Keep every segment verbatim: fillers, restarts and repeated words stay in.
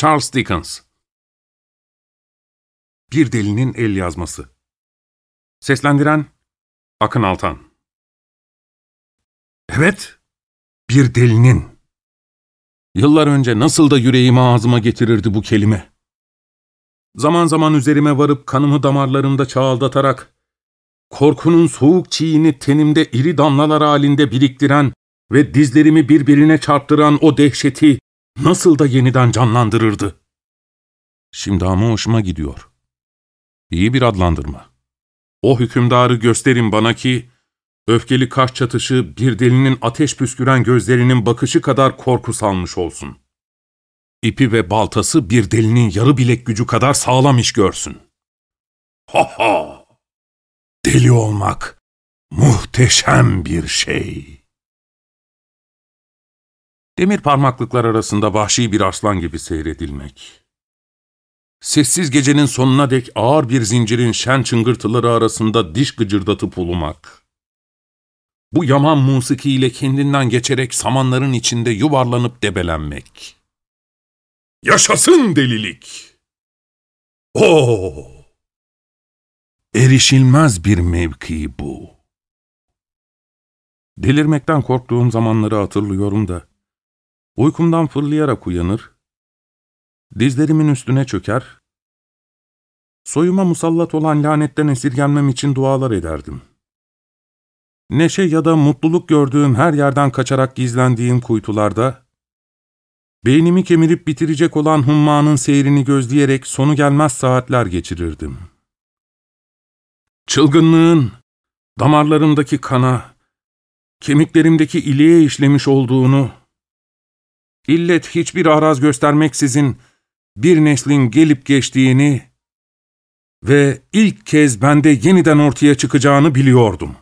Charles Dickens. Bir Delinin El Yazması. Seslendiren Akın Altan. Evet, bir delinin. Yıllar önce nasıl da yüreğimi ağzıma getirirdi bu kelime. Zaman zaman üzerime varıp kanımı damarlarımda çağıldatarak, korkunun soğuk çiğini tenimde iri damlalar halinde biriktiren ve dizlerimi birbirine çarptıran o dehşeti nasıl da yeniden canlandırırdı. Şimdi ama hoşuma gidiyor. İyi bir adlandırma. O hükümdarı gösterin bana ki, öfkeli kaş çatışı bir delinin ateş püsküren gözlerinin bakışı kadar korku salmış olsun. İpi ve baltası bir delinin yarı bilek gücü kadar sağlam iş görsün. Ha ha! Deli olmak muhteşem bir şey. Demir parmaklıklar arasında vahşi bir aslan gibi seyredilmek. Sessiz gecenin sonuna dek ağır bir zincirin şen çıngırtıları arasında diş gıcırdatıp ulumak. Bu yaman musikiyle kendinden geçerek samanların içinde yuvarlanıp debelenmek. Yaşasın delilik! Oo! Erişilmez bir mevki bu. Delirmekten korktuğum zamanları hatırlıyorum da, uykumdan fırlayarak uyanır, dizlerimin üstüne çöker, soyuma musallat olan lanetten esirgenmem için dualar ederdim. Neşe ya da mutluluk gördüğüm her yerden kaçarak gizlendiğim kuytularda, beynimi kemirip bitirecek olan hummanın seyrini gözleyerek sonu gelmez saatler geçirirdim. Çılgınlığın damarlarımdaki kana, kemiklerimdeki iliğe işlemiş olduğunu, illet hiçbir araz göstermeksizin bir neslin gelip geçtiğini ve ilk kez bende yeniden ortaya çıkacağını biliyordum.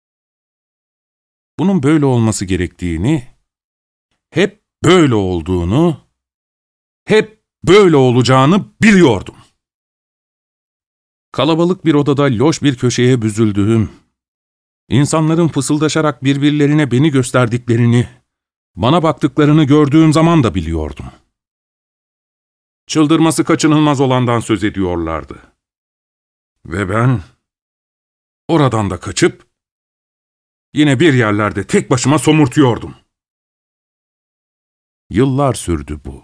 Bunun böyle olması gerektiğini, hep böyle olduğunu, hep böyle olacağını biliyordum. Kalabalık bir odada loş bir köşeye büzüldüğüm, insanların fısıldaşarak birbirlerine beni gösterdiklerini, bana baktıklarını gördüğüm zaman da biliyordum. Çıldırması kaçınılmaz olandan söz ediyorlardı. Ve ben, oradan da kaçıp, yine bir yerlerde tek başıma somurtuyordum. Yıllar sürdü bu.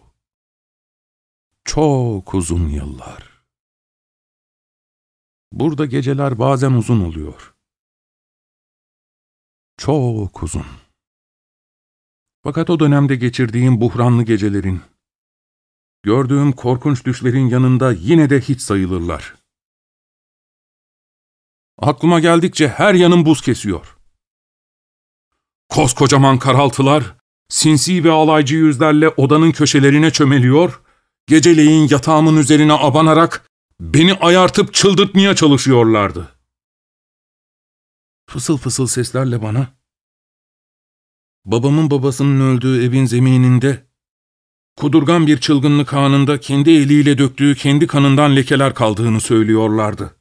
Çok uzun yıllar. Burada geceler bazen uzun oluyor. Çok uzun. Fakat o dönemde geçirdiğim buhranlı gecelerin, gördüğüm korkunç düşlerin yanında yine de hiç sayılırlar. Aklıma geldikçe her yanım buz kesiyor. Koskocaman karaltılar, sinsi ve alaycı yüzlerle odanın köşelerine çömeliyor, geceleyin yatağımın üzerine abanarak beni ayartıp çıldırtmaya çalışıyorlardı. Fısıl fısıl seslerle bana, babamın babasının öldüğü evin zemininde, kudurgan bir çılgınlık anında kendi eliyle döktüğü kendi kanından lekeler kaldığını söylüyorlardı.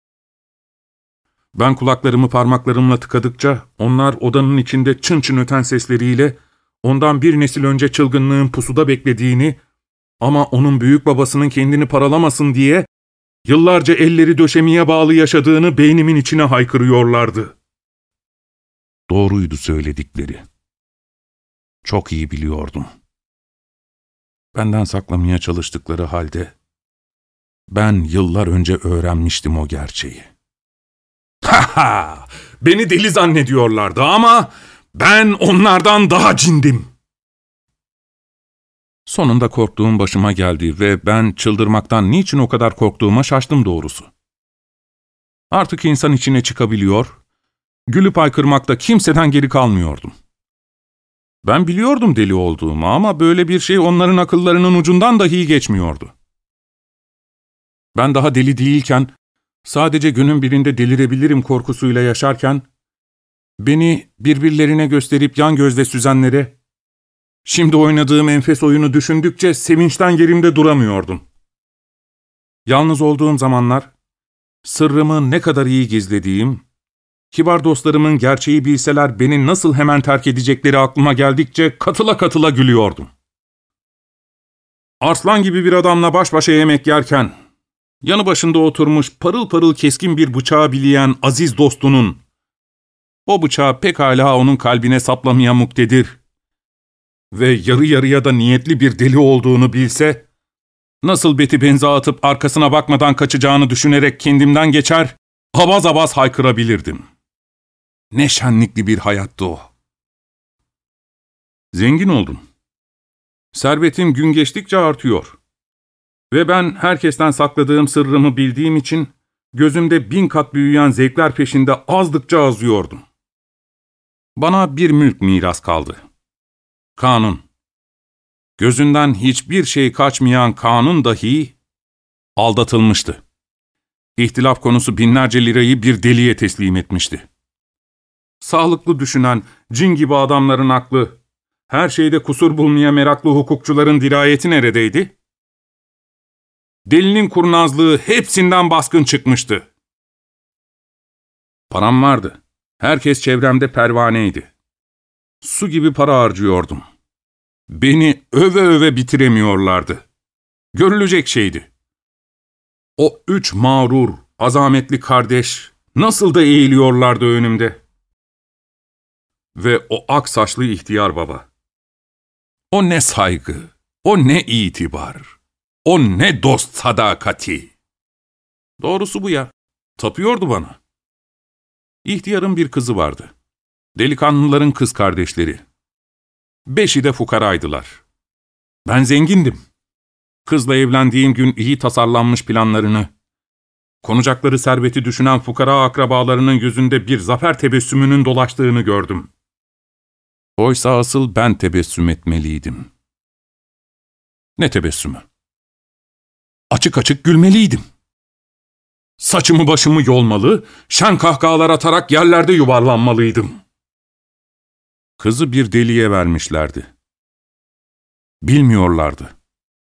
Ben kulaklarımı parmaklarımla tıkadıkça, onlar odanın içinde çın çın öten sesleriyle, ondan bir nesil önce çılgınlığın pusuda beklediğini, ama onun büyük babasının kendini paralamasın diye, yıllarca elleri döşemeye bağlı yaşadığını beynimin içine haykırıyorlardı. Doğruydu söyledikleri. Çok iyi biliyordum. Benden saklamaya çalıştıkları halde, ben yıllar önce öğrenmiştim o gerçeği. Ha ha! Beni deli zannediyorlardı ama ben onlardan daha cindim. Sonunda korktuğum başıma geldi ve ben çıldırmaktan niçin o kadar korktuğuma şaştım doğrusu. Artık insan içine çıkabiliyor, gülüp haykırmakta kimseden geri kalmıyordum. Ben biliyordum deli olduğumu ama böyle bir şey onların akıllarının ucundan dahi geçmiyordu. Ben daha deli değilken, sadece günün birinde delirebilirim korkusuyla yaşarken, beni birbirlerine gösterip yan gözle süzenlere, şimdi oynadığım enfes oyunu düşündükçe sevinçten yerimde duramıyordum. Yalnız olduğum zamanlar, sırrımı ne kadar iyi gizlediğim, kibar dostlarımın gerçeği bilseler beni nasıl hemen terk edecekleri aklıma geldikçe katıla katıla gülüyordum. Arslan gibi bir adamla baş başa yemek yerken, yanı başında oturmuş parıl parıl keskin bir bıçağı bileyen aziz dostunun, o bıçağı pekala onun kalbine saplamaya muktedir ve yarı yarıya da niyetli bir deli olduğunu bilse, nasıl beti benze atıp arkasına bakmadan kaçacağını düşünerek kendimden geçer, avaz avaz haykırabilirdim. Ne şenlikli bir hayattı o. Zengin oldum. Servetim gün geçtikçe artıyor. Ve ben herkesten sakladığım sırrımı bildiğim için, gözümde bin kat büyüyen zevkler peşinde azdıkça azıyordum. Bana bir mülk miras kaldı. Kanun. Gözünden hiçbir şey kaçmayan kanun dahi aldatılmıştı. İhtilaf konusu binlerce lirayı bir deliye teslim etmişti. Sağlıklı düşünen, cin gibi adamların aklı, her şeyde kusur bulmaya meraklı hukukçuların dirayeti neredeydi? Delinin kurnazlığı hepsinden baskın çıkmıştı. Param vardı. Herkes çevremde pervaneydi. Su gibi para harcıyordum. Beni öve öve bitiremiyorlardı. Görülecek şeydi. O üç mağrur, azametli kardeş nasıl da eğiliyorlardı önümde. Ve o ak saçlı ihtiyar baba. O ne saygı, o ne itibar, o ne dost sadakati. Doğrusu bu ya, tapıyordu bana. İhtiyarın bir kızı vardı. Delikanlıların kız kardeşleri. Beşi de fukaraydılar. Ben zengindim. Kızla evlendiğim gün iyi tasarlanmış planlarını, konacakları serveti düşünen fukara akrabalarının yüzünde bir zafer tebessümünün dolaştığını gördüm. Oysa asıl ben tebessüm etmeliydim. Ne tebessümü? Açık açık gülmeliydim. Saçımı başımı yolmalı, şen kahkahalar atarak yerlerde yuvarlanmalıydım. Kızı bir deliye vermişlerdi. Bilmiyorlardı.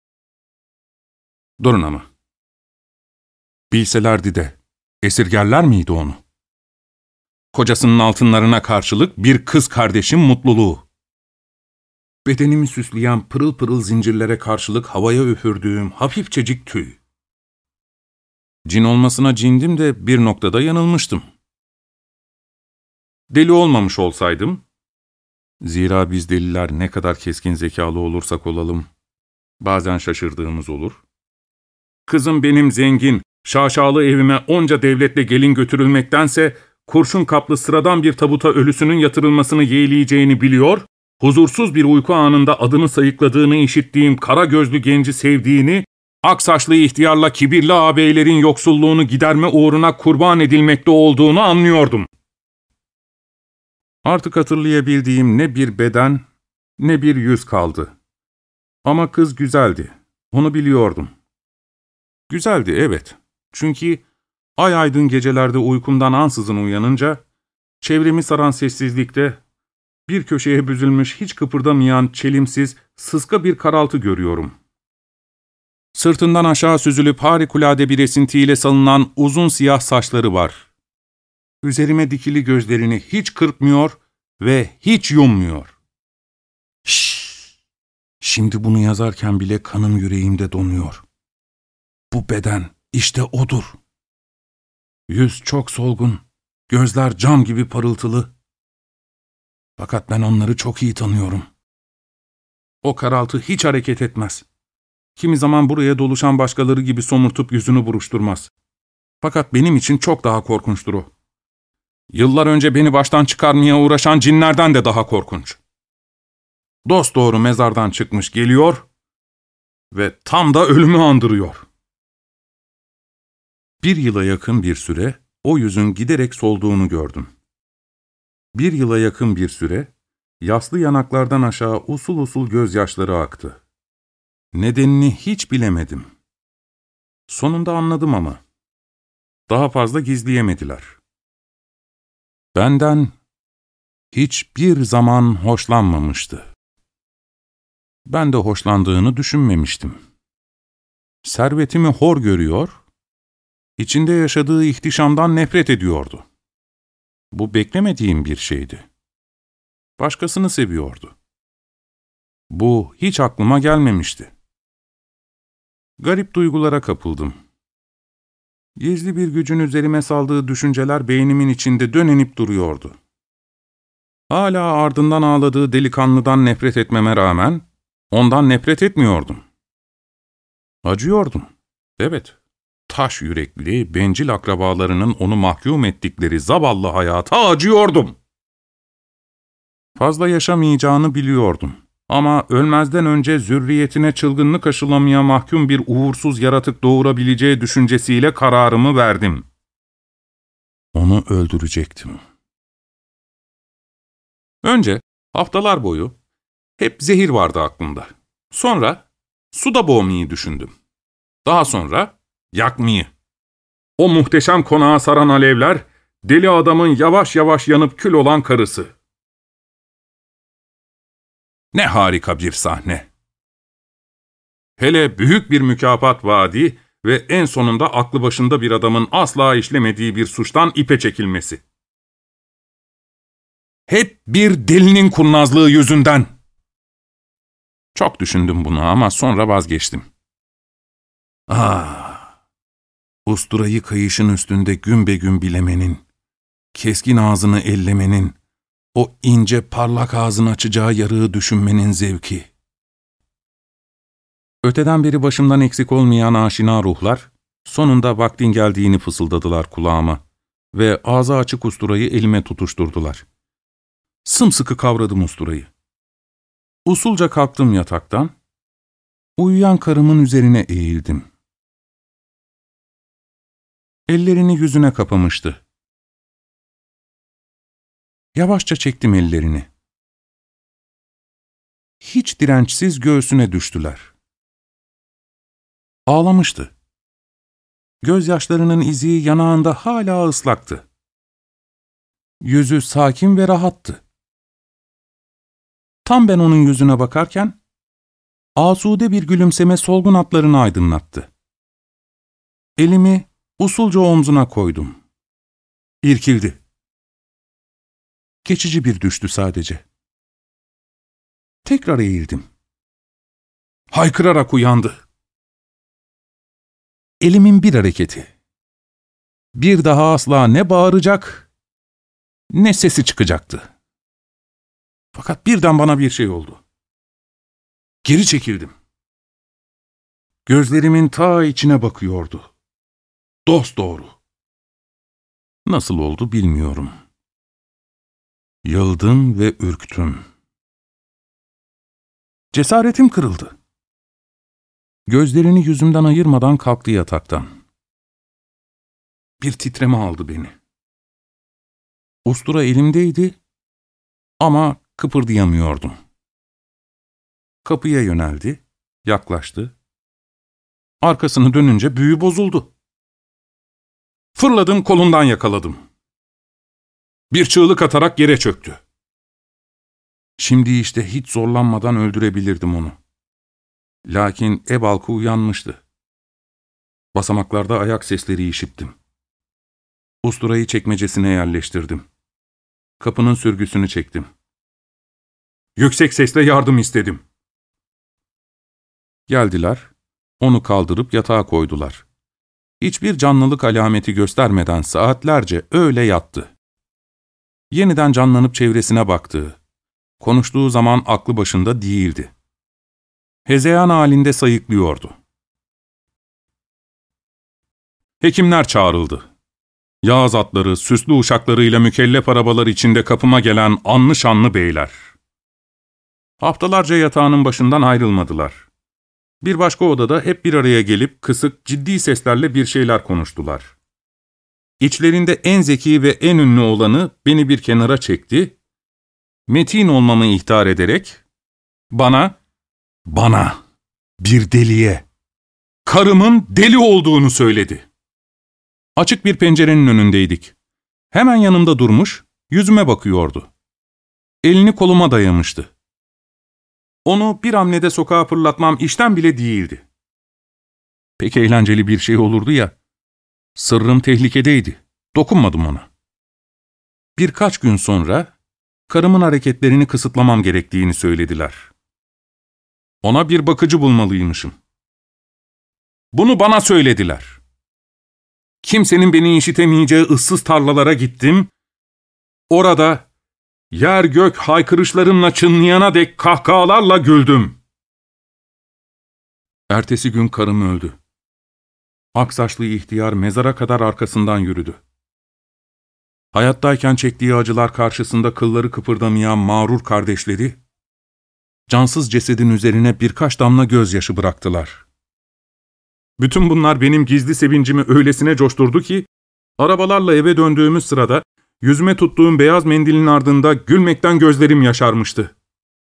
Durun ama. Bilselerdi de esirgerler miydi onu? Kocasının altınlarına karşılık bir kız kardeşin mutluluğu. Bedenimi süsleyen pırıl pırıl zincirlere karşılık havaya üfürdüğüm hafifçecik tüy. Cin olmasına cindim de bir noktada yanılmıştım. Deli olmamış olsaydım, zira biz deliler ne kadar keskin zekalı olursak olalım, bazen şaşırdığımız olur. Kızım benim zengin, şaşalı evime onca devletle gelin götürülmektense, kurşun kaplı sıradan bir tabuta ölüsünün yatırılmasını yeğleyeceğini biliyor, huzursuz bir uyku anında adını sayıkladığını işittiğim kara gözlü genci sevdiğini, aksaçlı ihtiyarla kibirli ağabeylerin yoksulluğunu giderme uğruna kurban edilmekte olduğunu anlıyordum. Artık hatırlayabildiğim ne bir beden, ne bir yüz kaldı. Ama kız güzeldi, onu biliyordum. Güzeldi, evet. Çünkü ay aydın gecelerde uykumdan ansızın uyanınca, çevremi saran sessizlikte, bir köşeye büzülmüş hiç kıpırdamayan, çelimsiz, sıska bir karaltı görüyorum. Sırtından aşağı süzülüp harikulade bir esintiyle salınan uzun siyah saçları var. Üzerime dikili gözlerini hiç kırpmıyor ve hiç yummuyor. Şşş! Şimdi bunu yazarken bile kanım yüreğimde donuyor. Bu beden işte odur. Yüz çok solgun, gözler cam gibi parıltılı. Fakat ben onları çok iyi tanıyorum. O karaltı hiç hareket etmez. Kimi zaman buraya doluşan başkaları gibi somurtup yüzünü buruşturmaz. Fakat benim için çok daha korkunçtur o. Yıllar önce beni baştan çıkarmaya uğraşan cinlerden de daha korkunç. Dosdoğru mezardan çıkmış geliyor ve tam da ölümü andırıyor. Bir yıla yakın bir süre o yüzün giderek solduğunu gördüm. Bir yıla yakın bir süre yaslı yanaklardan aşağı usul usul gözyaşları aktı. Nedenini hiç bilemedim. Sonunda anladım ama. Daha fazla gizleyemediler. Benden hiçbir zaman hoşlanmamıştı. Ben de hoşlandığını düşünmemiştim. Servetimi hor görüyor, içinde yaşadığı ihtişamdan nefret ediyordu. Bu beklemediğim bir şeydi. Başkasını seviyordu. Bu hiç aklıma gelmemişti. Garip duygulara kapıldım. Gizli bir gücün üzerime saldığı düşünceler beynimin içinde dönenip duruyordu. Hala ardından ağladığı delikanlıdan nefret etmeme rağmen, ondan nefret etmiyordum. Acıyordum. Evet, taş yürekli, bencil akrabalarının onu mahkum ettikleri zavallı hayata acıyordum. Fazla yaşamayacağını biliyordum. Ama ölmezden önce zürriyetine çılgınlık aşılamaya mahkum bir uğursuz yaratık doğurabileceği düşüncesiyle kararımı verdim. Onu öldürecektim. Önce haftalar boyu hep zehir vardı aklımda. Sonra suda boğmayı düşündüm. Daha sonra yakmayı. O muhteşem konağı saran alevler, deli adamın yavaş yavaş yanıp kül olan karısı. Ne harika bir sahne. Hele büyük bir mükafat vaadi ve en sonunda aklı başında bir adamın asla işlemediği bir suçtan ipe çekilmesi. Hep bir delinin kurnazlığı yüzünden. Çok düşündüm bunu ama sonra vazgeçtim. Ah, usturayı kayışın üstünde gümbegüm bilemenin, keskin ağzını ellemenin, o ince parlak ağzını açacağı yarığı düşünmenin zevki. Öteden beri başımdan eksik olmayan aşina ruhlar, sonunda vaktin geldiğini fısıldadılar kulağıma ve ağzı açık usturayı elime tutuşturdular. Sımsıkı kavradım usturayı. Usulca kalktım yataktan, uyuyan karımın üzerine eğildim. Ellerini yüzüne kapamıştı. Yavaşça çektim ellerini. Hiç dirençsiz göğsüne düştüler. Ağlamıştı. Gözyaşlarının izi yanağında hala ıslaktı. Yüzü sakin ve rahattı. Tam ben onun yüzüne bakarken, asude bir gülümseme solgun hatlarını aydınlattı. Elimi usulca omzuna koydum. İrkildi. Geçici bir düştü sadece. Tekrar eğildim. Haykırarak uyandı. Elimin bir hareketi. Bir daha asla ne bağıracak, ne sesi çıkacaktı. Fakat birden bana bir şey oldu. Geri çekildim. Gözlerimin ta içine bakıyordu. Dosdoğru. Nasıl oldu bilmiyorum. Yıldım ve ürktüm. Cesaretim kırıldı. Gözlerini yüzümden ayırmadan kalktı yataktan. Bir titreme aldı beni. Ustura elimdeydi ama kıpırdayamıyordum. Kapıya yöneldi, yaklaştı. Arkasını dönünce büyü bozuldu. Fırladım, kolundan yakaladım. Bir çığlık atarak yere çöktü. Şimdi işte hiç zorlanmadan öldürebilirdim onu. Lakin ev halkı uyanmıştı. Basamaklarda ayak sesleri işittim. Usturayı çekmecesine yerleştirdim. Kapının sürgüsünü çektim. Yüksek sesle yardım istedim. Geldiler, onu kaldırıp yatağa koydular. Hiçbir canlılık alameti göstermeden saatlerce öyle yattı. Yeniden canlanıp çevresine baktı. Konuştuğu zaman aklı başında değildi. Hezeyan halinde sayıklıyordu. Hekimler çağrıldı. Yağız atları, süslü uşaklarıyla mükellef arabalar içinde kapıma gelen anlı şanlı beyler. Haftalarca yatağının başından ayrılmadılar. Bir başka odada hep bir araya gelip kısık, ciddi seslerle bir şeyler konuştular. İçlerinde en zeki ve en ünlü olanı beni bir kenara çekti, metin olmamı ihtar ederek, bana, bana, bir deliye, karımın deli olduğunu söyledi. Açık bir pencerenin önündeydik. Hemen yanımda durmuş, yüzüme bakıyordu. Elini koluma dayamıştı. Onu bir hamlede sokağa fırlatmam işten bile değildi. Pek eğlenceli bir şey olurdu ya, sırrım tehlikedeydi, dokunmadım ona. Birkaç gün sonra, karımın hareketlerini kısıtlamam gerektiğini söylediler. Ona bir bakıcı bulmalıymışım. Bunu bana söylediler. Kimsenin beni işitemeyeceği ıssız tarlalara gittim. Orada yer gök haykırışlarımla çınlayana dek kahkahalarla güldüm. Ertesi gün karım öldü. Aksaçlı ihtiyar mezara kadar arkasından yürüdü. Hayattayken çektiği acılar karşısında kılları kıpırdamayan mağrur kardeşleri, cansız cesedin üzerine birkaç damla gözyaşı bıraktılar. Bütün bunlar benim gizli sevincimi öylesine coşturdu ki, arabalarla eve döndüğümüz sırada, yüzüme tuttuğum beyaz mendilin ardında gülmekten gözlerim yaşarmıştı.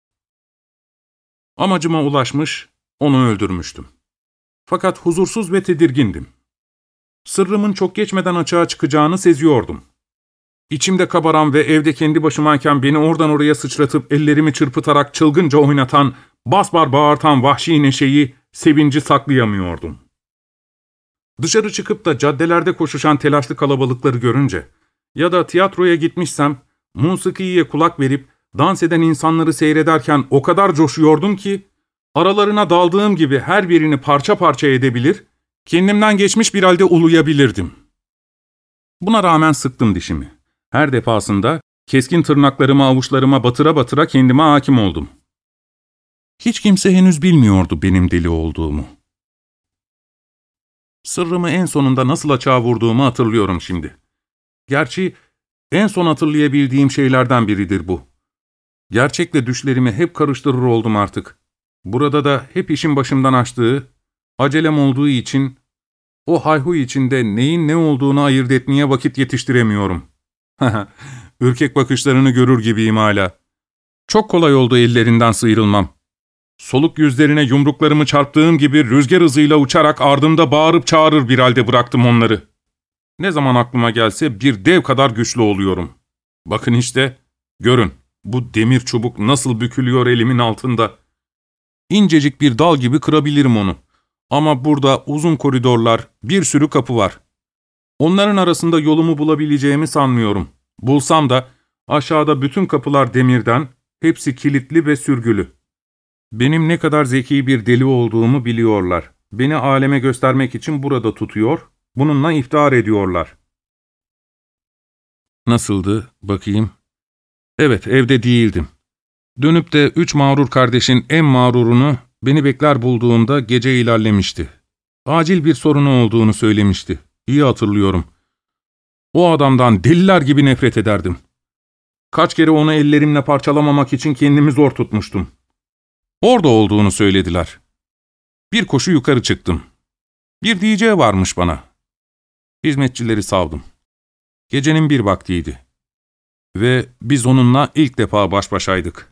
Amacıma ulaşmış, onu öldürmüştüm. Fakat huzursuz ve tedirgindim. Sırrımın çok geçmeden açığa çıkacağını seziyordum. İçimde kabaran ve evde kendi başımayken beni oradan oraya sıçratıp ellerimi çırpıtarak çılgınca oynatan, basbar bağırtan vahşi neşeyi, sevinci saklayamıyordum. Dışarı çıkıp da caddelerde koşuşan telaşlı kalabalıkları görünce ya da tiyatroya gitmişsem, musikiye kulak verip dans eden insanları seyrederken o kadar coşuyordum ki, aralarına daldığım gibi her birini parça parça edebilir, kendimden geçmiş bir halde uluyabilirdim. Buna rağmen sıktım dişimi. Her defasında keskin tırnaklarımı avuçlarıma batıra batıra kendime hakim oldum. Hiç kimse henüz bilmiyordu benim deli olduğumu. Sırrımı en sonunda nasıl açığa vurduğumu hatırlıyorum şimdi. Gerçi en son hatırlayabildiğim şeylerden biridir bu. Gerçekle düşlerimi hep karıştırır oldum artık. Burada da hep işin başımdan açtığı, acelem olduğu için, o hayhuy içinde neyin ne olduğunu ayırt etmeye vakit yetiştiremiyorum. Ürkek bakışlarını görür gibiyim hala. Çok kolay oldu ellerinden sıyrılmam. Soluk yüzlerine yumruklarımı çarptığım gibi rüzgar hızıyla uçarak ardımda bağırıp çağırır bir halde bıraktım onları. Ne zaman aklıma gelse bir dev kadar güçlü oluyorum. Bakın işte, görün, bu demir çubuk nasıl bükülüyor elimin altında. İncecik bir dal gibi kırabilirim onu. Ama burada uzun koridorlar, bir sürü kapı var. Onların arasında yolumu bulabileceğimi sanmıyorum. Bulsam da aşağıda bütün kapılar demirden, hepsi kilitli ve sürgülü. Benim ne kadar zeki bir deli olduğumu biliyorlar. Beni aleme göstermek için burada tutuyor, bununla iftihar ediyorlar. Nasıldı, bakayım? Evet, evde değildim. Dönüp de üç mağrur kardeşin en mağrurunu beni bekler bulduğunda gece ilerlemişti. Acil bir sorunu olduğunu söylemişti. İyi hatırlıyorum. O adamdan deliler gibi nefret ederdim. Kaç kere onu ellerimle parçalamamak için kendimi zor tutmuştum. Orada olduğunu söylediler. Bir koşu yukarı çıktım. Bir diyeceği varmış bana. Hizmetçileri savdım. Gecenin bir vaktiydi. Ve biz onunla ilk defa baş başaydık.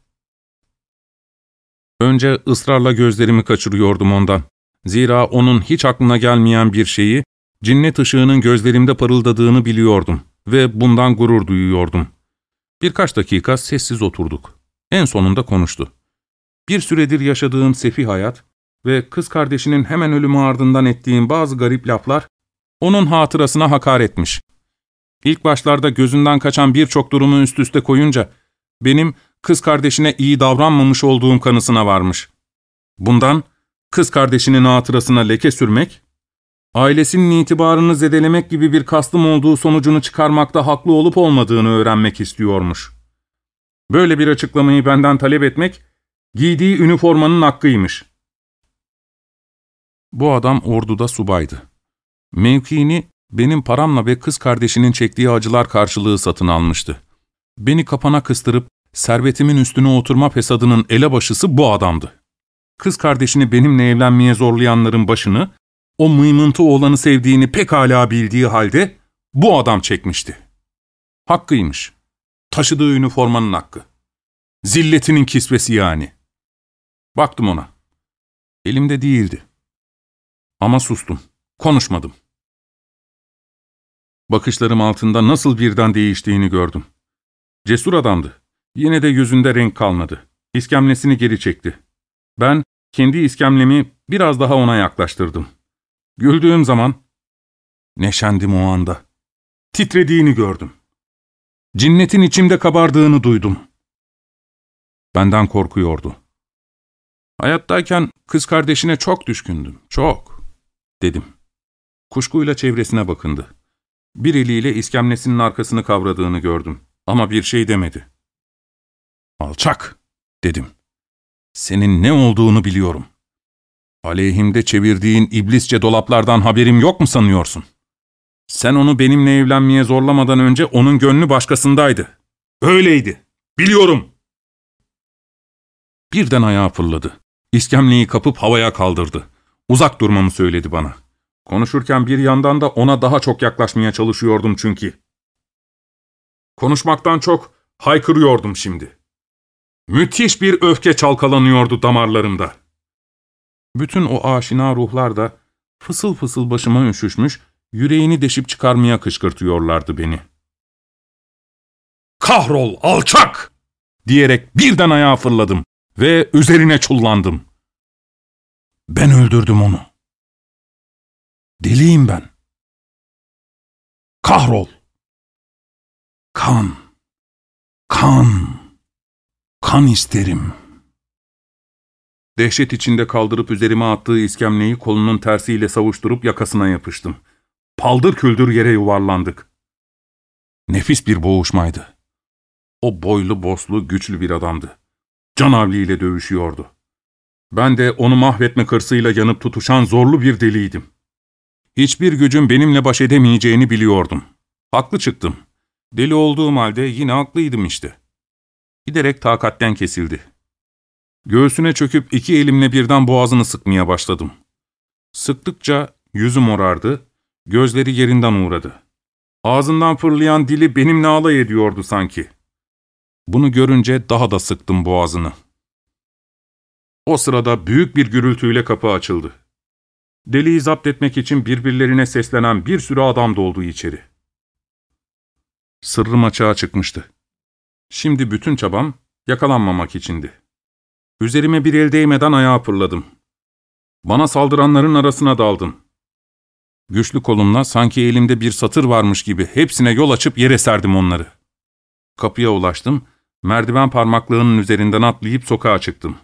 Önce ısrarla gözlerimi kaçırıyordum ondan. Zira onun hiç aklına gelmeyen bir şeyi, cinnet ışığının gözlerimde parıldadığını biliyordum ve bundan gurur duyuyordum. Birkaç dakika sessiz oturduk. En sonunda konuştu. Bir süredir yaşadığım sefih hayat ve kız kardeşinin hemen ölümü ardından ettiğim bazı garip laflar, onun hatırasına hakaretmiş. İlk başlarda gözünden kaçan birçok durumu üst üste koyunca, benim kız kardeşine iyi davranmamış olduğum kanısına varmış. Bundan, kız kardeşinin hatırasına leke sürmek, ailesinin itibarını zedelemek gibi bir kastım olduğu sonucunu çıkarmakta haklı olup olmadığını öğrenmek istiyormuş. Böyle bir açıklamayı benden talep etmek, giydiği üniformanın hakkıymış. Bu adam orduda subaydı. Mevkiini benim paramla ve kız kardeşinin çektiği acılar karşılığı satın almıştı. Beni kapana kıstırıp servetimin üstüne oturma fesadının elebaşısı bu adamdı. Kız kardeşini benimle evlenmeye zorlayanların başını, o mıymıntı oğlanı sevdiğini pekala bildiği halde bu adam çekmişti. Hakkıymış. Taşıdığı üniformanın hakkı. Zilletinin kisvesi yani. Baktım ona. Elimde değildi. Ama sustum. Konuşmadım. Bakışlarım altında nasıl birden değiştiğini gördüm. Cesur adamdı. Yine de yüzünde renk kalmadı. İskemlesini geri çekti. Ben kendi iskemlemi biraz daha ona yaklaştırdım. Güldüğüm zaman neşendim o anda. Titrediğini gördüm. Cinnetin içimde kabardığını duydum. Benden korkuyordu. Hayattayken kız kardeşine çok düşkündüm, çok. dedim. Kuşkuyla çevresine bakındı. Bir eliyle iskemlesinin arkasını kavradığını gördüm ama bir şey demedi. ''Alçak!'' dedim. ''Senin ne olduğunu biliyorum. Aleyhimde çevirdiğin iblisçe dolaplardan haberim yok mu sanıyorsun? Sen onu benimle evlenmeye zorlamadan önce onun gönlü başkasındaydı. Öyleydi. Biliyorum.'' Birden ayağa fırladı. İskemleyi kapıp havaya kaldırdı. Uzak durmamı söyledi bana. Konuşurken bir yandan da ona daha çok yaklaşmaya çalışıyordum çünkü. Konuşmaktan çok haykırıyordum şimdi. Müthiş bir öfke çalkalanıyordu damarlarımda. Bütün o aşina ruhlar da fısıl fısıl başıma üşüşmüş, yüreğini deşip çıkarmaya kışkırtıyorlardı beni. ''Kahrol alçak!'' diyerek birden ayağa fırladım ve üzerine çullandım. Ben öldürdüm onu. Deliyim ben. Kahrol! Kan! Kan! Kan isterim. Dehşet içinde kaldırıp üzerime attığı iskemleyi kolunun tersiyle savuşturup yakasına yapıştım. Paldır küldür yere yuvarlandık. Nefis bir boğuşmaydı. O boylu, boslu, güçlü bir adamdı. Canavliyle dövüşüyordu. Ben de onu mahvetme hırsıyla yanıp tutuşan zorlu bir deliydim. Hiçbir gücün benimle baş edemeyeceğini biliyordum. Haklı çıktım. Deli olduğum halde yine haklıydım işte. Giderek takatten kesildi. Göğsüne çöküp iki elimle birden boğazını sıkmaya başladım. Sıktıkça yüzü morardı, gözleri yerinden uğradı. Ağzından fırlayan dili benimle alay ediyordu sanki. Bunu görünce daha da sıktım boğazını. O sırada büyük bir gürültüyle kapı açıldı. Deliği zapt etmek için birbirlerine seslenen bir sürü adam doldu içeri. Sırrım açığa çıkmıştı. Şimdi bütün çabam yakalanmamak içindi. Üzerime bir el değmeden ayağa fırladım. Bana saldıranların arasına daldım. Güçlü kolumla sanki elimde bir satır varmış gibi hepsine yol açıp yere serdim onları. Kapıya ulaştım, merdiven parmaklığının üzerinden atlayıp sokağa çıktım.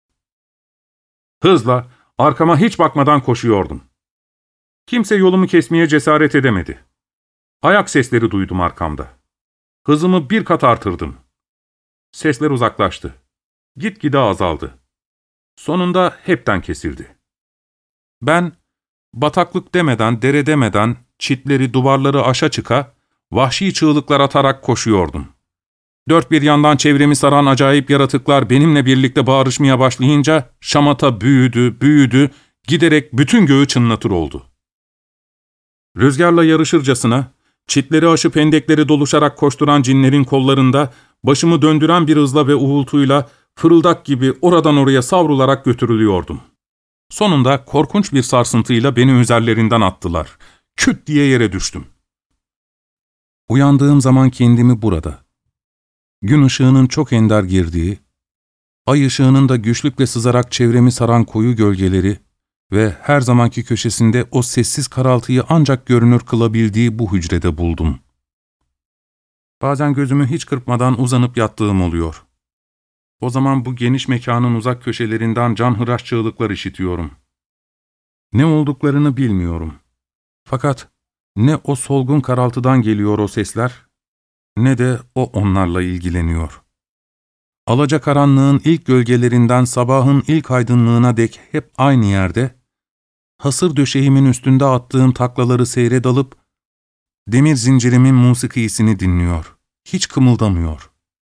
Hızla, arkama hiç bakmadan koşuyordum. Kimse yolumu kesmeye cesaret edemedi. Ayak sesleri duydum arkamda. Hızımı bir kat artırdım. Sesler uzaklaştı. Gitgide azaldı. Sonunda hepten kesildi. Ben, bataklık demeden, dere demeden, çitleri, duvarları aşa çıka, vahşi çığlıklar atarak koşuyordum. Dört bir yandan çevremi saran acayip yaratıklar benimle birlikte bağırışmaya başlayınca şamata büyüdü, büyüdü, giderek bütün göğü çınlatır oldu. Rüzgarla yarışırcasına, çitleri aşıp hendekleri doluşarak koşturan cinlerin kollarında, başımı döndüren bir hızla ve uğultuyla, fırıldak gibi oradan oraya savrularak götürülüyordum. Sonunda korkunç bir sarsıntıyla beni üzerlerinden attılar. Küt diye yere düştüm. Uyandığım zaman kendimi burada, gün ışığının çok ender girdiği, ay ışığının da güçlükle sızarak çevremi saran koyu gölgeleri ve her zamanki köşesinde o sessiz karaltıyı ancak görünür kılabildiği bu hücrede buldum. Bazen gözümü hiç kırpmadan uzanıp yattığım oluyor. O zaman bu geniş mekanın uzak köşelerinden canhıraş çığlıklar işitiyorum. Ne olduklarını bilmiyorum. Fakat ne o solgun karaltıdan geliyor o sesler, ne de o onlarla ilgileniyor. Alacakaranlığın ilk gölgelerinden sabahın ilk aydınlığına dek hep aynı yerde, hasır döşeğimin üstünde attığım taklaları seyre dalıp, demir zincirimin musikisini dinliyor, hiç kımıldamıyor.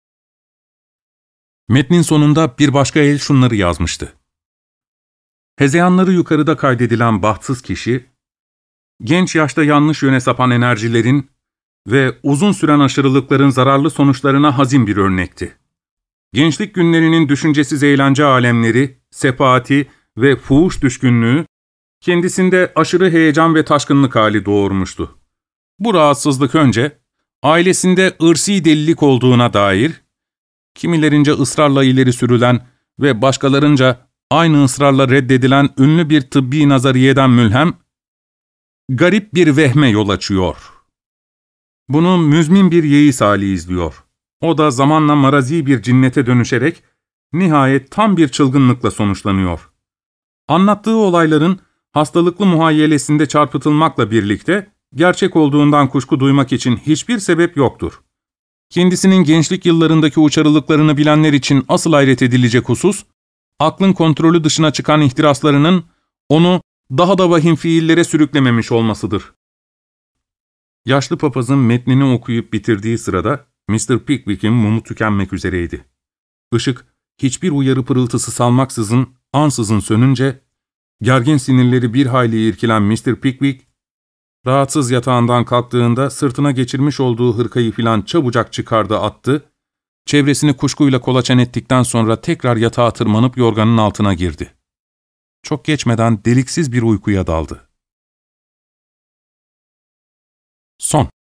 Metnin sonunda bir başka el şunları yazmıştı. Hezeyanları yukarıda kaydedilen bahtsız kişi, genç yaşta yanlış yöne sapan enerjilerin ve uzun süren aşırılıkların zararlı sonuçlarına hazin bir örnekti. Gençlik günlerinin düşüncesiz eğlence alemleri, sefaati ve fuhuş düşkünlüğü, kendisinde aşırı heyecan ve taşkınlık hali doğurmuştu. Bu rahatsızlık önce, ailesinde ırsi delilik olduğuna dair, kimilerince ısrarla ileri sürülen ve başkalarınca aynı ısrarla reddedilen ünlü bir tıbbi nazariyeden mülhem, garip bir vehme yol açıyor. Bunu müzmin bir yeis hali izliyor. O da zamanla marazi bir cinnete dönüşerek, nihayet tam bir çılgınlıkla sonuçlanıyor. Anlattığı olayların hastalıklı muhayyelesinde çarpıtılmakla birlikte, gerçek olduğundan kuşku duymak için hiçbir sebep yoktur. Kendisinin gençlik yıllarındaki uçarılıklarını bilenler için asıl hayret edilecek husus, aklın kontrolü dışına çıkan ihtiraslarının onu daha da vahim fiillere sürüklememiş olmasıdır. Yaşlı papazın metnini okuyup bitirdiği sırada, mister Pickwick'in mumu tükenmek üzereydi. Işık, hiçbir uyarı pırıltısı salmaksızın, ansızın sönünce, gergin sinirleri bir hayli irkilen mister Pickwick, rahatsız yatağından kalktığında sırtına geçirmiş olduğu hırkayı filan çabucak çıkardı attı, çevresini kuşkuyla kolaçan ettikten sonra tekrar yatağa tırmanıp yorganın altına girdi. Çok geçmeden deliksiz bir uykuya daldı. Son.